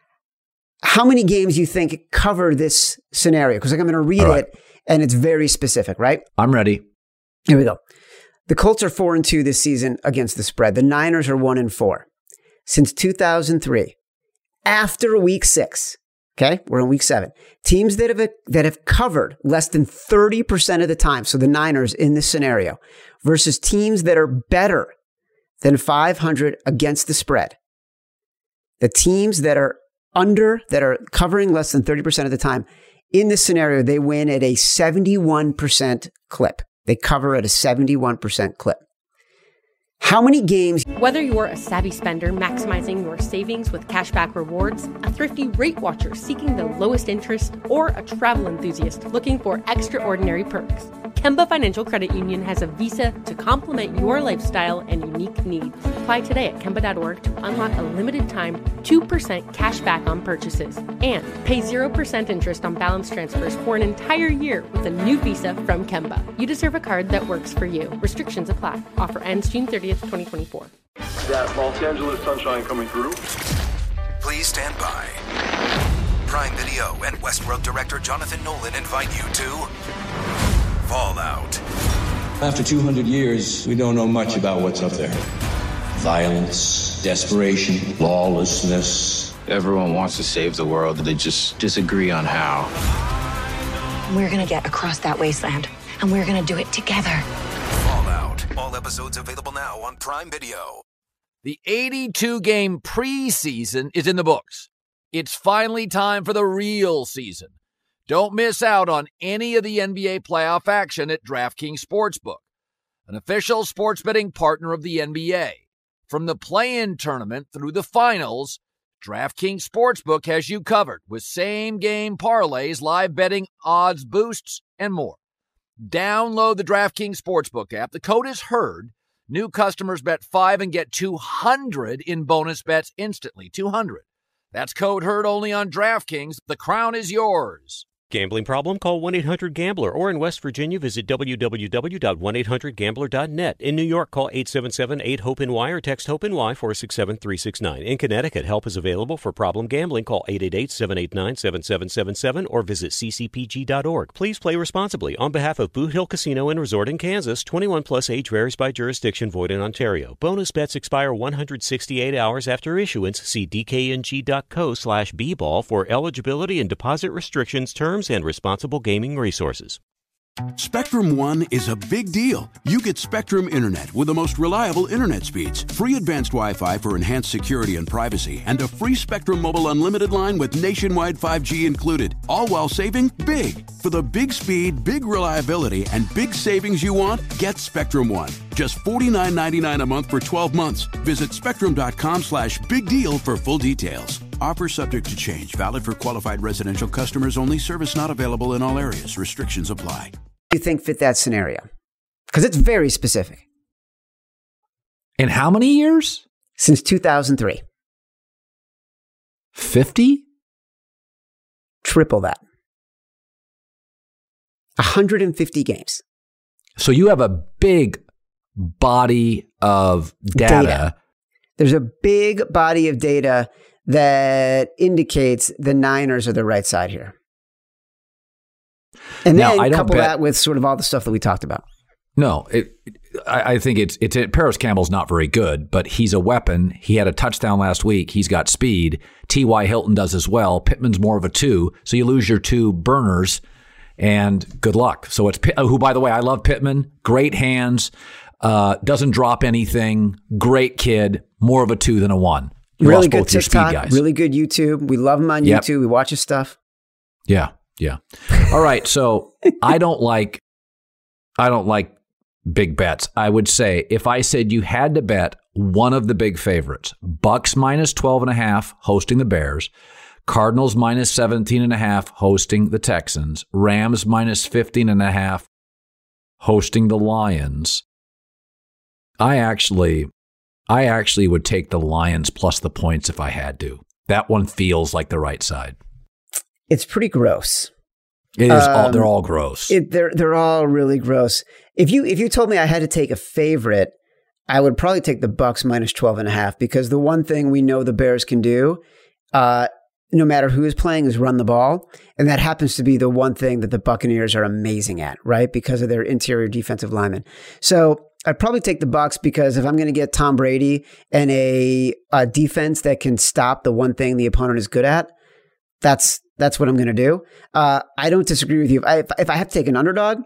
how many games you think cover this scenario, because like, I'm going to read right. it, and it's very specific. Right? I'm ready. Here we go. The Colts are four and two this season against the spread. The Niners are one and four since two thousand three. After week six, okay, we're in week seven. Teams that have that have covered less than thirty percent of the time. So the Niners in this scenario versus teams that are better than five hundred against the spread. The teams that are under that are covering less than thirty percent of the time in this scenario, they win at a seventy-one percent clip. They cover at a seventy-one percent clip. How many games? Whether you're a savvy spender maximizing your savings with cashback rewards, a thrifty rate watcher seeking the lowest interest, or a travel enthusiast looking for extraordinary perks, Kemba Financial Credit Union has a visa to complement your lifestyle and unique needs. Apply today at Kemba dot org to unlock a limited time two percent cash back on purchases and pay zero percent interest on balance transfers for an entire year with a new visa from Kemba. You deserve a card that works for you. Restrictions apply. Offer ends June thirtieth, twenty twenty-four. That Los Angeles sunshine coming through. Please stand by. Prime Video and Westworld director Jonathan Nolan invite you to Fallout. After two hundred years, we don't know much about what's up there. Violence, desperation, lawlessness. Everyone wants to save the world, they just disagree on how. We're gonna get across that wasteland, and we're gonna do it together. Fallout. All episodes available now on Prime Video. The eighty-two game preseason is in the books. It's finally time for the real season. Don't miss out on any of the N B A playoff action at DraftKings Sportsbook, an official sports betting partner of the N B A. From the play-in tournament through the finals, DraftKings Sportsbook has you covered with same-game parlays, live betting, odds boosts, and more. Download the DraftKings Sportsbook app. The code is HEARD. New customers bet five and get two hundred in bonus bets instantly. two hundred. That's code HEARD only on DraftKings. The crown is yours. Gambling problem? Call one eight hundred gambler, or in West Virginia, visit w w w dot one eight hundred gambler dot net. In New York, call eight seven seven eight hope N Y or text HOPE-NY four six seven three six nine. In Connecticut, help is available for problem gambling. Call eight eight eight seven eight nine seven seven seven seven or visit c c p g dot org. Please play responsibly. On behalf of Boot Hill Casino and Resort in Kansas, twenty-one plus, age varies by jurisdiction, void in Ontario. Bonus bets expire one hundred sixty-eight hours after issuance. See d k n g dot co slash b ball for eligibility and deposit restrictions, terms, and responsible gaming resources. Spectrum One is a big deal. You get Spectrum Internet with the most reliable internet speeds, free advanced Wi-Fi for enhanced security and privacy, and a free Spectrum Mobile Unlimited line with nationwide five G included, all while saving big. For the big speed, big reliability, and big savings you want, get Spectrum One. Just forty-nine ninety-nine a month for twelve months. Visit spectrum.com slash big deal for full details. Offer subject to change. Valid for qualified residential customers only. Service not available in all areas. Restrictions apply. Do you think fit that scenario? Because it's very specific. In how many years? Since two thousand three. fifty? Triple that. one hundred fifty games. So you have a big body of data. data. There's a big body of data that indicates the Niners are the right side here. And now, then I don't couple bet, that with sort of all the stuff that we talked about. No, it, I, I think it's it's Paris Campbell's not very good, but he's a weapon. He had a touchdown last week. He's got speed. T Y. Hilton does as well. Pittman's more of a two, so you lose your two burners, and good luck. So it's who, by the way, I love Pittman. Great hands, uh, doesn't drop anything. Great kid. More of a two than a one. You really lost good both your TikTok. speed guys. Really good YouTube. We love him on Yep. YouTube. We watch his stuff. Yeah, yeah. All right, so I don't like, I don't like big bets. I would say if I said you had to bet one of the big favorites, Bucks minus twelve and a half hosting the Bears, Cardinals minus seventeen and a half hosting the Texans, Rams minus fifteen and a half hosting the Lions, I actually, I actually would take the Lions plus the points if I had to. That one feels like the right side. It's pretty gross. It is. Um, all, they're all gross. It, they're they're all really gross. If you if you told me I had to take a favorite, I would probably take the Bucks minus twelve and a half, because the one thing we know the Bears can do, uh, no matter who is playing, is run the ball. And that happens to be the one thing that the Buccaneers are amazing at, right? Because of their interior defensive linemen. So I'd probably take the Bucks, because if I'm going to get Tom Brady and a, a defense that can stop the one thing the opponent is good at, that's that's what I'm going to do. Uh, I don't disagree with you. If I, if I have to take an underdog,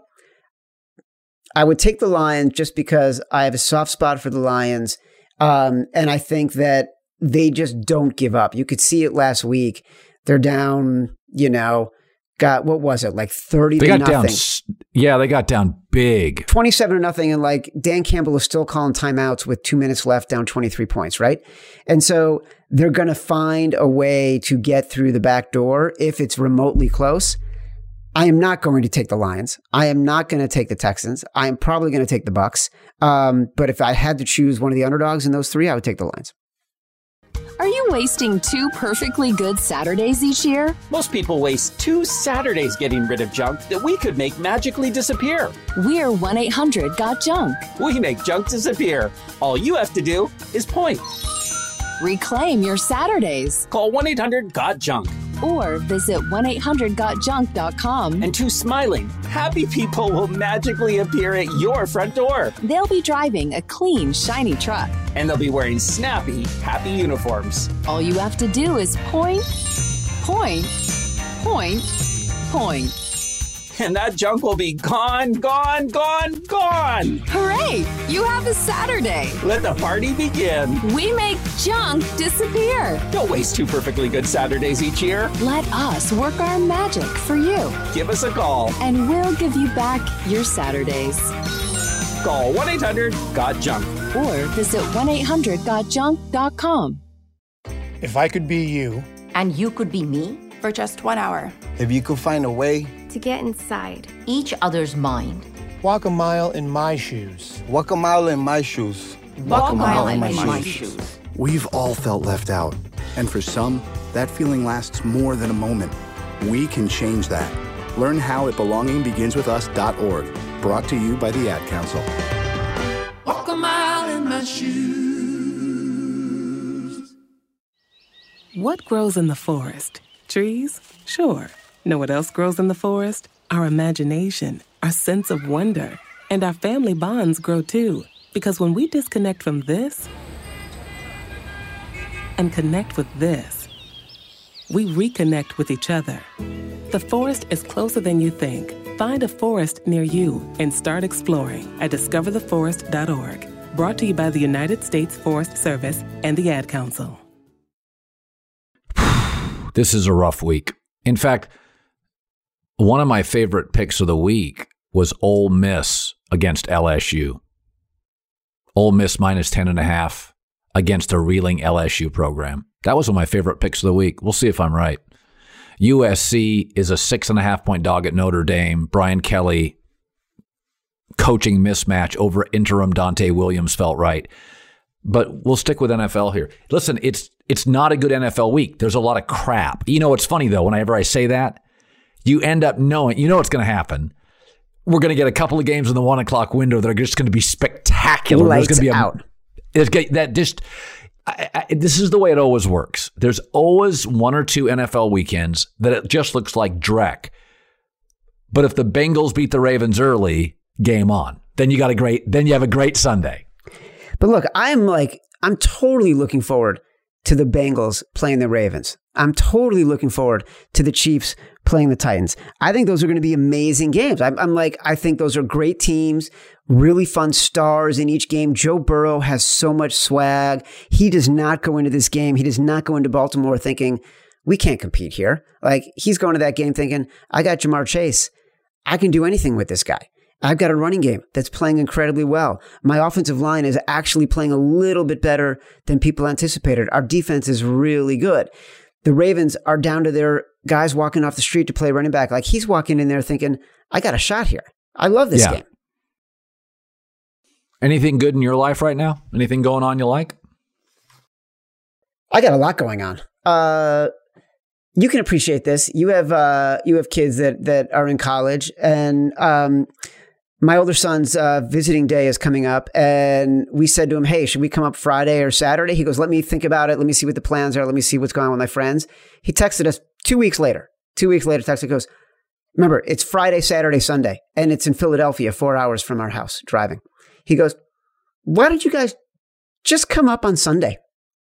I would take the Lions, just because I have a soft spot for the Lions. Um, and I think that they just don't give up. You could see it last week. They're down, you know, got, what was it, like thirty they to got nothing. Down, yeah, they got down big. twenty-seven to nothing. And like Dan Campbell is still calling timeouts with two minutes left, down twenty-three points, right? And so they're going to find a way to get through the back door if it's remotely close. I am not going to take the Lions. I am not going to take the Texans. I am probably going to take the Bucks. Um, but if I had to choose one of the underdogs in those three, I would take the Lions. Are you wasting two perfectly good Saturdays each year? Most people waste two Saturdays getting rid of junk that we could make magically disappear. We're one eight hundred got junk. We make junk disappear. All you have to do is point. Reclaim your Saturdays. Call one eight hundred got junk. Or visit one eight hundred got junk dot com. And two smiling, happy people will magically appear at your front door. They'll be driving a clean, shiny truck. And they'll be wearing snappy, happy uniforms. All you have to do is point, point, point, point. And that junk will be gone, gone, gone, gone. Hooray! You have a Saturday. Let the party begin. We make junk disappear. Don't waste two perfectly good Saturdays each year. Let us work our magic for you. Give us a call. And we'll give you back your Saturdays. Call one eight hundred got junk. Or visit one eight hundred got junk dot com. If I could be you. And you could be me? For just one hour. If you could find a way to get inside each other's mind. Walk a mile in my shoes. Walk a mile in my shoes. Walk, Walk a mile, mile in, in my, my shoes. shoes. We've all felt left out. And for some, that feeling lasts more than a moment. We can change that. Learn how at belonging begins with us dot org. Brought to you by the Ad Council. Walk a mile in my shoes. What grows in the forest? Trees? Sure. Know what else grows in the forest? Our imagination, our sense of wonder, and our family bonds grow too. Because when we disconnect from this and connect with this, we reconnect with each other. The forest is closer than you think. Find a forest near you and start exploring at discover the forest dot org. Brought to you by the United States Forest Service and the Ad Council. This is a rough week. In fact, one of my favorite picks of the week was Ole Miss against L S U. Ole Miss minus ten and a half against a reeling L S U program. That was one of my favorite picks of the week. We'll see if I'm right. U S C is a six and a half point dog at Notre Dame. Brian Kelly coaching mismatch over interim Dante Williams felt right. But we'll stick with N F L here. Listen, it's it's not a good N F L week. There's a lot of crap. You know what's funny, though? Whenever I say that, you end up knowing, you know what's going to happen. We're going to get a couple of games in the one o'clock window that are just going to be spectacular. Lights There's going to be a, out. It's, that just, I, I, this is the way it always works. There's always one or two N F L weekends that it just looks like dreck. But if the Bengals beat the Ravens early, game on. Then you got a great. Then you have a great Sunday. But look, I'm like, I'm totally looking forward to the Bengals playing the Ravens. I'm totally looking forward to the Chiefs playing the Titans. I think those are going to be amazing games. I'm, I'm like, I think those are great teams, really fun stars in each game. Joe Burrow has so much swag. He does not go into this game. He does not go into Baltimore thinking, we can't compete here. Like, he's going to that game thinking, I got Jamar Chase. I can do anything with this guy. I've got a running game that's playing incredibly well. My offensive line is actually playing a little bit better than people anticipated. Our defense is really good. The Ravens are down to their guys walking off the street to play running back. Like, he's walking in there thinking, I got a shot here. I love this yeah. game. Anything good in your life right now? Anything going on you like? I got a lot going on. Uh, you can appreciate this. You have uh, you have kids that that are in college, and um, my older son's uh, visiting day is coming up, and we said to him, hey, should we come up Friday or Saturday? He goes, let me think about it. Let me see what the plans are. Let me see what's going on with my friends. He texted us two weeks later. Two weeks later, texted, goes, remember, it's Friday, Saturday, Sunday, and it's in Philadelphia, four hours from our house, driving. He goes, why don't you guys just come up on Sunday?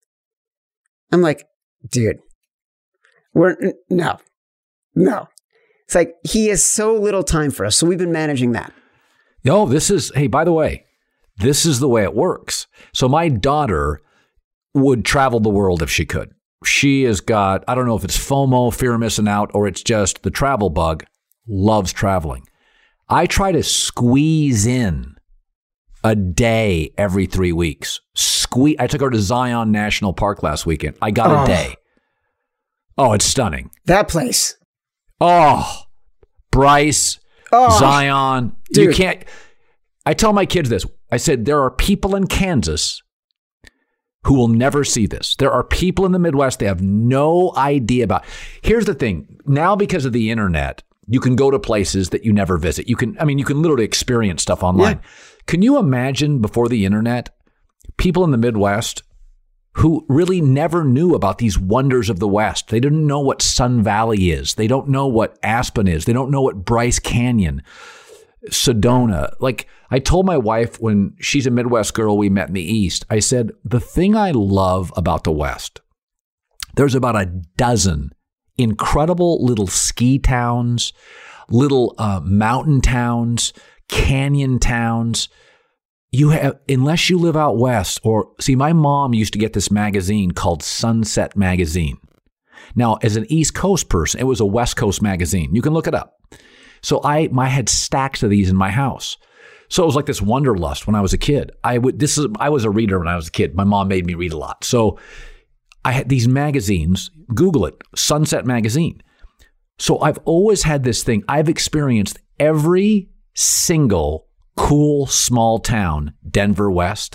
I'm like, dude, we're, no, no. It's like, he has so little time for us, so we've been managing that. No, this is, hey, by the way, this is the way it works. So my daughter would travel the world if she could. She has got, I don't know if it's FOMO, fear of missing out, or it's just the travel bug, loves traveling. I try to squeeze in a day every three weeks. Squeeze. I took her to Zion National Park last weekend. I got oh. a day. Oh, it's stunning. That place. Oh, Bryce. Oh, Zion, dude. You can't. I tell my kids this. I said, there are people in Kansas who will never see this. There are people in the Midwest they have no idea about. Here's the thing. Now, because of the internet, you can go to places that you never visit. You can, I mean, you can literally experience stuff online. Yeah. Can you imagine before the internet, people in the Midwest who really never knew about these wonders of the West? They didn't know what Sun Valley is. They don't know what Aspen is. They don't know what Bryce Canyon, Sedona. Like, I told my wife when she's a Midwest girl we met in the East, I said, the thing I love about the West, there's about a dozen incredible little ski towns, little uh, mountain towns, canyon towns. You have, unless you live out west, or see, my mom used to get this magazine called Sunset Magazine. Now, as an East Coast person, it was a West Coast magazine. You can look it up. So I, I had stacks of these in my house. So it was like this wanderlust when I was a kid. I would, this is, I was a reader when I was a kid. My mom made me read a lot. So I had these magazines. Google it, Sunset Magazine. So I've always had this thing. I've experienced every single cool small town, Denver West.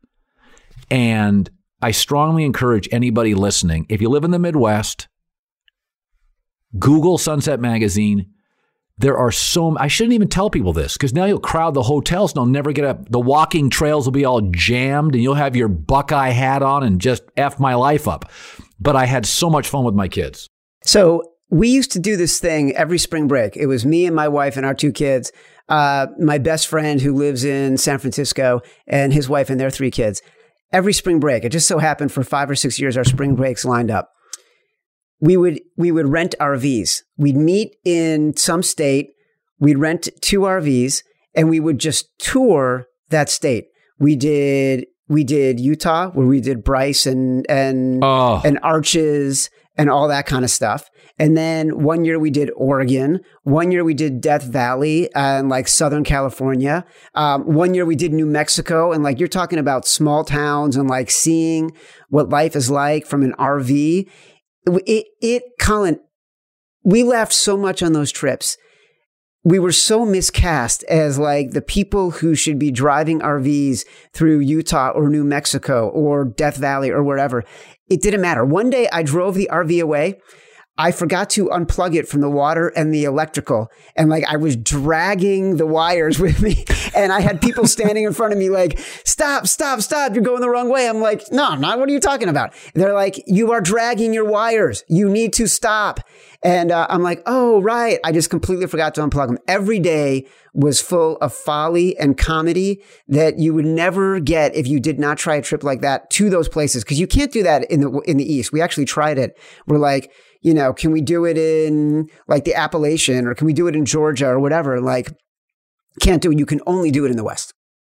And I strongly encourage anybody listening, if you live in the Midwest, Google Sunset Magazine, there are so, I shouldn't even tell people this because now you'll crowd the hotels and they'll never get up. The walking trails will be all jammed and you'll have your Buckeye hat on and just F my life up. But I had so much fun with my kids. So we used to do this thing every spring break. It was me and my wife and our two kids, uh, my best friend who lives in San Francisco and his wife and their three kids. Every spring break, it just so happened for five or six years, our spring breaks lined up. We would we would rent R Vs. We'd meet in some state. We'd rent two R Vs and we would just tour that state. We did we did Utah, where we did Bryce and and oh. and Arches and all that kind of stuff. And then one year we did Oregon. One year we did Death Valley and like Southern California. Um, one year we did New Mexico. And like you're talking about small towns and like seeing what life is like from an R V. It, it, it Colin, we laughed so much on those trips. We were so miscast as like the people who should be driving R Vs through Utah or New Mexico or Death Valley or wherever. It didn't matter. One day I drove the R V away. I forgot to unplug it from the water and the electrical. And like I was dragging the wires with me. And I had people standing in front of me like, stop, stop, stop. You're going the wrong way. I'm like, no, not what are you talking about? And they're like, you are dragging your wires. You need to stop. And uh, I'm like, oh, right. I just completely forgot to unplug them. Every day was full of folly and comedy that you would never get if you did not try a trip like that to those places. Because you can't do that in the in the East. We actually tried it. We're like, you know, can we do it in like the Appalachian or can we do it in Georgia or whatever? Like, can't do it. You can only do it in the West.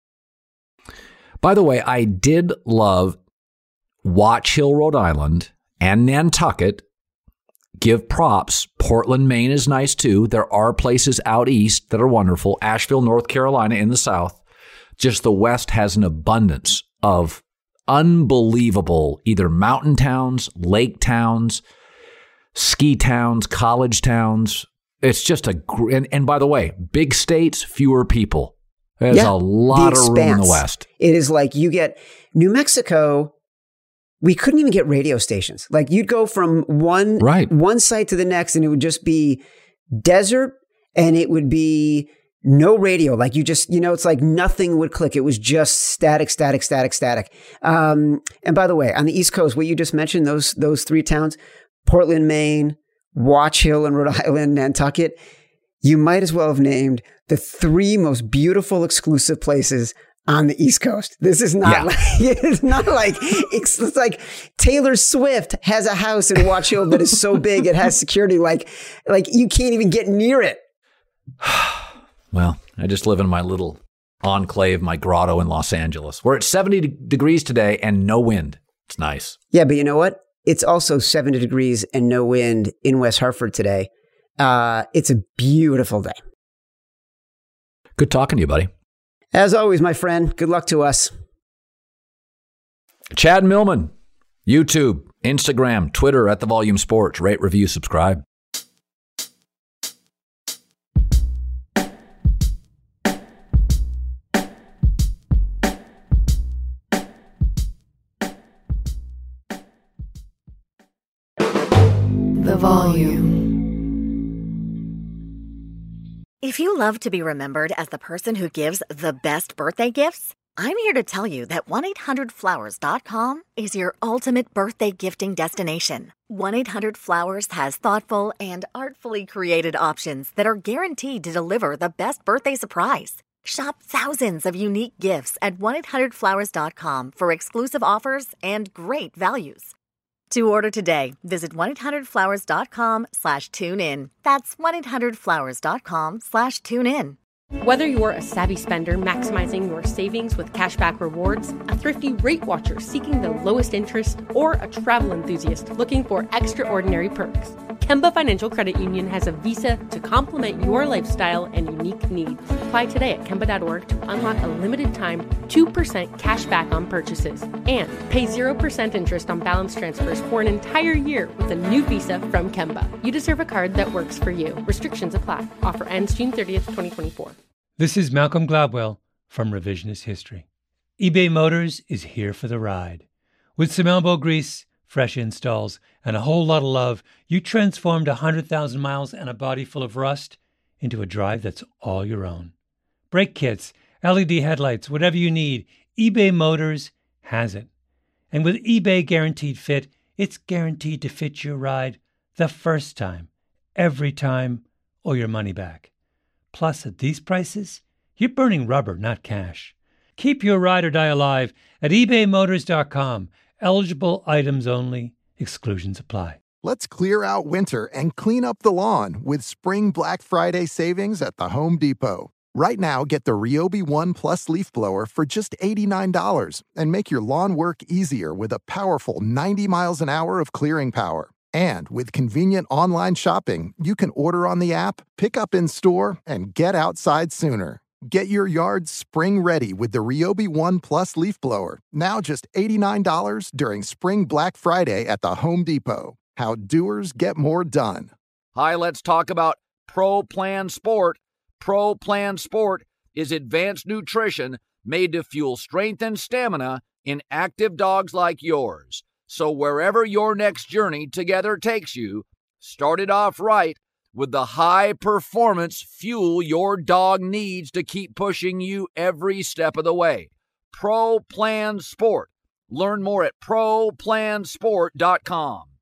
By the way, I did love Watch Hill, Rhode Island and Nantucket. Give props. Portland, Maine is nice too. There are places out east that are wonderful. Asheville, North Carolina in the south. Just the West has an abundance of unbelievable either mountain towns, lake towns, ski towns, college towns. It's just a, and, and by the way, big states, fewer people. There's yeah, a lot the of room in the West. It is like you get New Mexico. We couldn't even get radio stations. Like you'd go from one, right. one site to the next and it would just be desert and it would be no radio. Like you just, you know, it's like nothing would click. It was just static, static, static, static. Um, and by the way, on the East Coast, what you just mentioned, those, those three towns, Portland, Maine, Watch Hill in Rhode Island, Nantucket, you might as well have named the three most beautiful exclusive places on the East Coast. This is not yeah. like, it's not like, it's, it's like Taylor Swift has a house in Watch Hill that is so big it has security. Like, like you can't even get near it. Well, I just live in my little enclave, my grotto in Los Angeles. We're at seventy degrees today and no wind. It's nice. Yeah, but you know what? It's also seventy degrees and no wind in West Hartford today. Uh, it's a beautiful day. Good talking to you, buddy. As always, my friend, good luck to us. Chad Millman, YouTube, Instagram, Twitter, at The Volume Sports. Rate, review, subscribe. The Volume. If you love to be remembered as the person who gives the best birthday gifts, I'm here to tell you that one eight hundred flowers dot com is your ultimate birthday gifting destination. one eight hundred flowers has thoughtful and artfully created options that are guaranteed to deliver the best birthday surprise. Shop thousands of unique gifts at one eight hundred flowers dot com for exclusive offers and great values. To order today, visit one eight hundred flowers dot com slash tune in. That's one eight hundred flowers dot com slash tune in. Whether you're a savvy spender maximizing your savings with cashback rewards, a thrifty rate watcher seeking the lowest interest, or a travel enthusiast looking for extraordinary perks, Kemba Financial Credit Union has a visa to complement your lifestyle and unique needs. Apply today at Kemba dot org to unlock a limited time two percent cash back on purchases and pay zero percent interest on balance transfers for an entire year with a new visa from Kemba. You deserve a card that works for you. Restrictions apply. Offer ends June thirtieth, twenty twenty-four. This is Malcolm Gladwell from Revisionist History. eBay Motors is here for the ride. With some elbow grease, fresh installs, and a whole lot of love, you transformed one hundred thousand miles and a body full of rust into a drive that's all your own. Brake kits, L E D headlights, whatever you need, eBay Motors has it. And with eBay Guaranteed Fit, it's guaranteed to fit your ride the first time, every time, or your money back. Plus, at these prices, you're burning rubber, not cash. Keep your ride or die alive at ebay motors dot com. Eligible items only. Exclusions apply. Let's clear out winter and clean up the lawn with Spring Black Friday savings at the Home Depot. Right now, get the Ryobi One Plus leaf blower for just eighty-nine dollars and make your lawn work easier with a powerful ninety miles an hour of clearing power. And with convenient online shopping, you can order on the app, pick up in store, and get outside sooner. Get your yard spring ready with the Ryobi One Plus leaf blower, now just eighty-nine dollars during Spring Black Friday at the Home Depot. How doers get more done. Hi, let's talk about Pro Plan Sport. Pro Plan Sport is advanced nutrition made to fuel strength and stamina in active dogs like yours. So wherever your next journey together takes you, start it off right with the high-performance fuel your dog needs to keep pushing you every step of the way. Pro Plan Sport. Learn more at pro plan sport dot com.